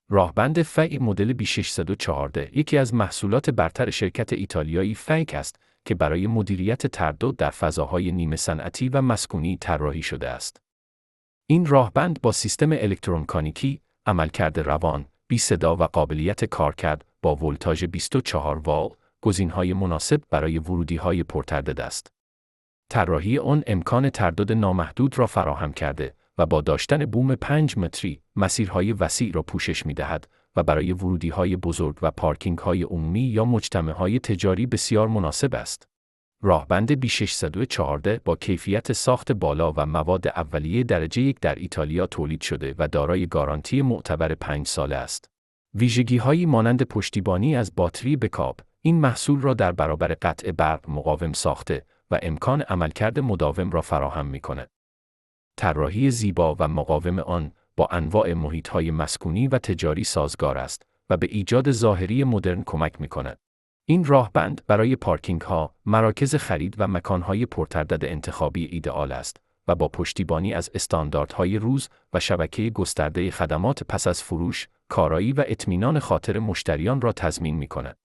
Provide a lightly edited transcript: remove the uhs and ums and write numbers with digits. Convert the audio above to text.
راهبند فی مدل B614 یکی از محصولات برتر شرکت ایتالیایی فیک است که برای مدیریت تردد در فضاهای نیمه صنعتی و مسکونی طراحی شده است. این راهبند با سیستم الکترومکانیکی، عملکرد روان، بی صدا و قابلیت کارکرد با ولتاژ 24 والت، گزینه‌های مناسب برای ورودی‌های پرتردد است. طراحی آن امکان تردد نامحدود را فراهم کرده و با داشتن بوم 5 متری، مسیرهای وسیع را پوشش می‌دهد و برای ورودی‌های بزرگ و پارکینگ‌های عمومی یا مجتمع‌های تجاری بسیار مناسب است. راهبند B614 با کیفیت ساخت بالا و مواد اولیه درجه 1 در ایتالیا تولید شده و دارای گارانتی معتبر 5 ساله است. ویژگی‌هایی مانند پشتیبانی از باتری بکاپ، این محصول را در برابر قطع برق مقاوم ساخته و امکان عملکرد مداوم را فراهم می‌کند. طراحی زیبا و مقاوم آن با انواع محیط‌های مسکونی و تجاری سازگار است و به ایجاد ظاهری مدرن کمک می‌کند. این راهبند برای پارکینگ‌ها، مراکز خرید و مکان‌های پرتردد انتخابی ایدئال است و با پشتیبانی از استانداردهای روز و شبکه گسترده خدمات پس از فروش، کارایی و اطمینان خاطر مشتریان را تضمین می‌کند.